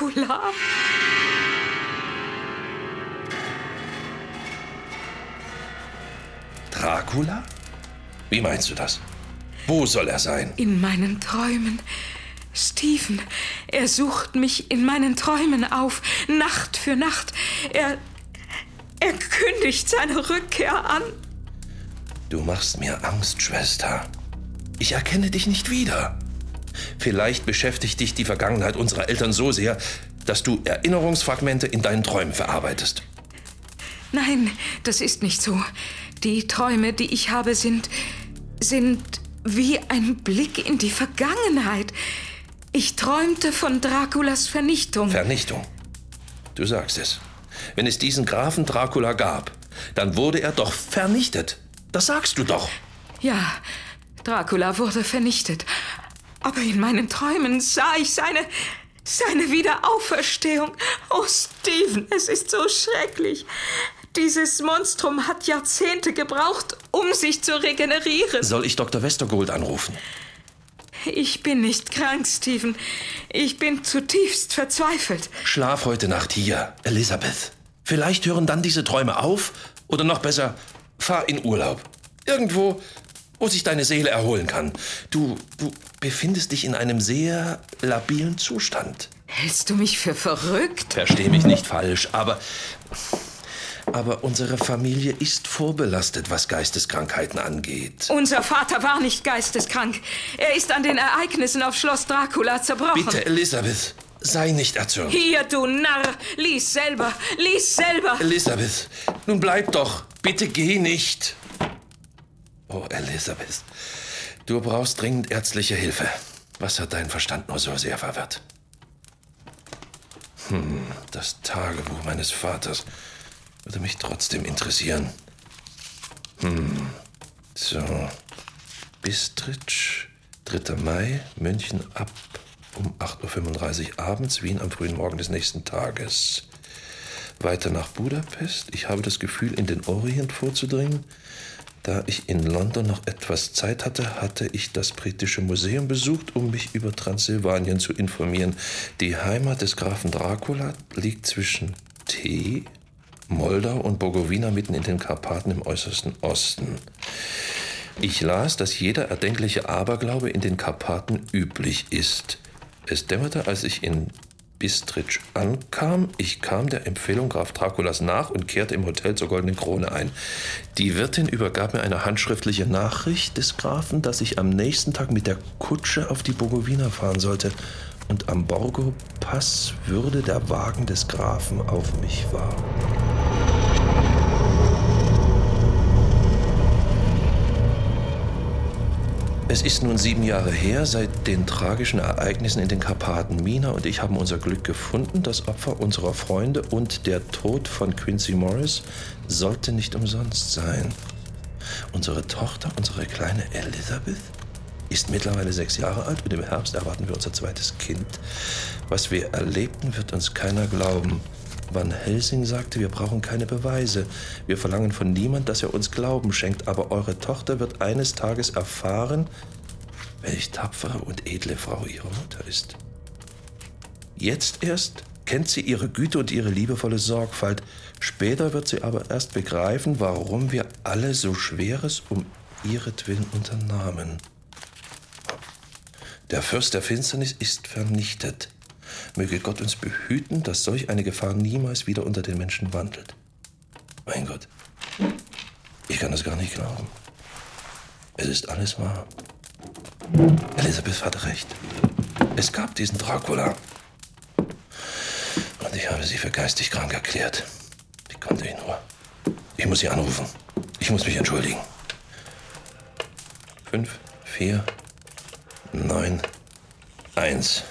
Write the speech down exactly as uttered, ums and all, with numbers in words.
Dracula? Dracula? Wie meinst du das? Wo soll er sein? In meinen Träumen. Stephen, er sucht mich in meinen Träumen auf, Nacht für Nacht. Er, er kündigt seine Rückkehr an. Du machst mir Angst, Schwester. Ich erkenne dich nicht wieder. Vielleicht beschäftigt dich die Vergangenheit unserer Eltern so sehr, dass du Erinnerungsfragmente in deinen Träumen verarbeitest. Nein, das ist nicht so. Die Träume, die ich habe, sind, sind wie ein Blick in die Vergangenheit. Ich träumte von Draculas Vernichtung. Vernichtung? Du sagst es. Wenn es diesen Grafen Dracula gab, dann wurde er doch vernichtet. Das sagst du doch. Ja, Dracula wurde vernichtet. Aber in meinen Träumen sah ich seine, seine Wiederauferstehung. Oh, Stephen, es ist so schrecklich. Dieses Monstrum hat Jahrzehnte gebraucht, um sich zu regenerieren. Soll ich Doktor Westergold anrufen? Ich bin nicht krank, Stephen. Ich bin zutiefst verzweifelt. Schlaf heute Nacht hier, Elizabeth. Vielleicht hören dann diese Träume auf. Oder noch besser, fahr in Urlaub. Irgendwo, wo sich deine Seele erholen kann. Du, du befindest dich in einem sehr labilen Zustand. Hältst du mich für verrückt? Versteh mich nicht falsch, aber... Aber unsere Familie ist vorbelastet, was Geisteskrankheiten angeht. Unser Vater war nicht geisteskrank. Er ist an den Ereignissen auf Schloss Dracula zerbrochen. Bitte, Elizabeth, sei nicht erzürnt. Hier, du Narr, lies selber, lies selber. Elizabeth, nun bleib doch. Bitte geh nicht. Oh, Elizabeth, du brauchst dringend ärztliche Hilfe. Was hat dein Verstand nur so sehr verwirrt? Hm, das Tagebuch meines Vaters würde mich trotzdem interessieren. Hm, so. Bistritz, dritter Mai, München ab um acht Uhr fünfunddreißig abends, Wien am frühen Morgen des nächsten Tages. Weiter nach Budapest. Ich habe das Gefühl, in den Orient vorzudringen. Da ich in London noch etwas Zeit hatte, hatte ich das britische Museum besucht, um mich über Transsilvanien zu informieren. Die Heimat des Grafen Dracula liegt zwischen T, Moldau und Bogowina mitten in den Karpaten im äußersten Osten. Ich las, dass jeder erdenkliche Aberglaube in den Karpaten üblich ist. Es dämmerte, als ich in Bistritz ankam. Ich kam der Empfehlung Graf Draculas nach und kehrte im Hotel zur Goldenen Krone ein. Die Wirtin übergab mir eine handschriftliche Nachricht des Grafen, dass ich am nächsten Tag mit der Kutsche auf die Bogowina fahren sollte. Und am Borgo-Pass würde der Wagen des Grafen auf mich warten. Es ist nun sieben Jahre her, seit den tragischen Ereignissen in den Karpaten. Mina und ich haben unser Glück gefunden, das Opfer unserer Freunde, und der Tod von Quincy Morris sollte nicht umsonst sein. Unsere Tochter, unsere kleine Elizabeth, ist mittlerweile sechs Jahre alt und im Herbst erwarten wir unser zweites Kind. Was wir erlebten, wird uns keiner glauben. Van Helsing sagte, wir brauchen keine Beweise. Wir verlangen von niemand, dass er uns Glauben schenkt. Aber eure Tochter wird eines Tages erfahren, welch tapfere und edle Frau ihre Mutter ist. Jetzt erst kennt sie ihre Güte und ihre liebevolle Sorgfalt. Später wird sie aber erst begreifen, warum wir alle so Schweres um ihretwillen unternahmen. Der Fürst der Finsternis ist vernichtet. Möge Gott uns behüten, dass solch eine Gefahr niemals wieder unter den Menschen wandelt. Mein Gott, ich kann das gar nicht glauben. Es ist alles wahr. Elizabeth hatte recht. Es gab diesen Dracula. Und ich habe sie für geistig krank erklärt. Wie konnte ich nur? Ich muss sie anrufen. Ich muss mich entschuldigen. Fünf, vier, neun, eins.